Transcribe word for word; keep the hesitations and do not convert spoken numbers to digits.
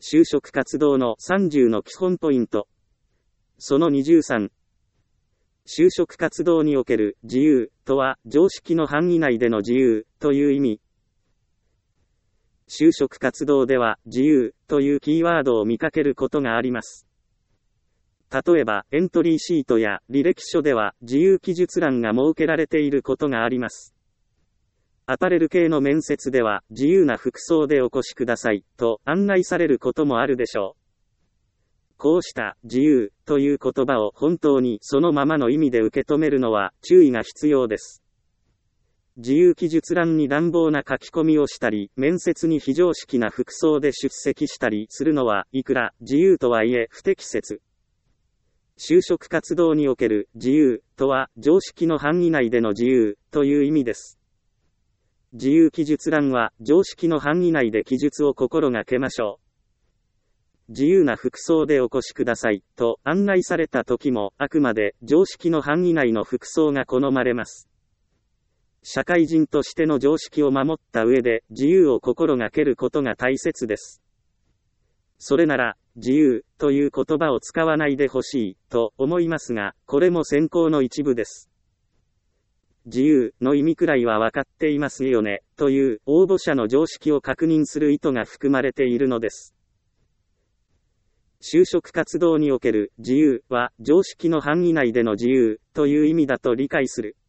就職活動のさんじゅうの基本ポイント。そのにじゅうさん。就職活動における自由とは常識の範囲内での自由という意味。就職活動では自由というキーワードを見かけることがあります。例えばエントリーシートや履歴書では自由記述欄が設けられていることがあります。アパレル系の面接では自由な服装でお越しくださいと案内されることもあるでしょう。こうした自由という言葉を本当にそのままの意味で受け止めるのは注意が必要です。自由記述欄に乱暴な書き込みをしたり、面接に非常識な服装で出席したりするのはいくら自由とはいえ不適切。就職活動における自由とは常識の範囲内での自由という意味です。自由記述欄は常識の範囲内で記述を心がけましょう。自由な服装でお越しくださいと案内された時もあくまで常識の範囲内の服装が好まれます。社会人としての常識を守った上で自由を心がけることが大切です。それなら自由という言葉を使わないでほしいと思いますが、これも選考の一部です。自由の意味くらいは分かっていますよねという応募者の常識を確認する意図が含まれているのです。就職活動における自由は常識の範囲内での自由という意味だと理解する。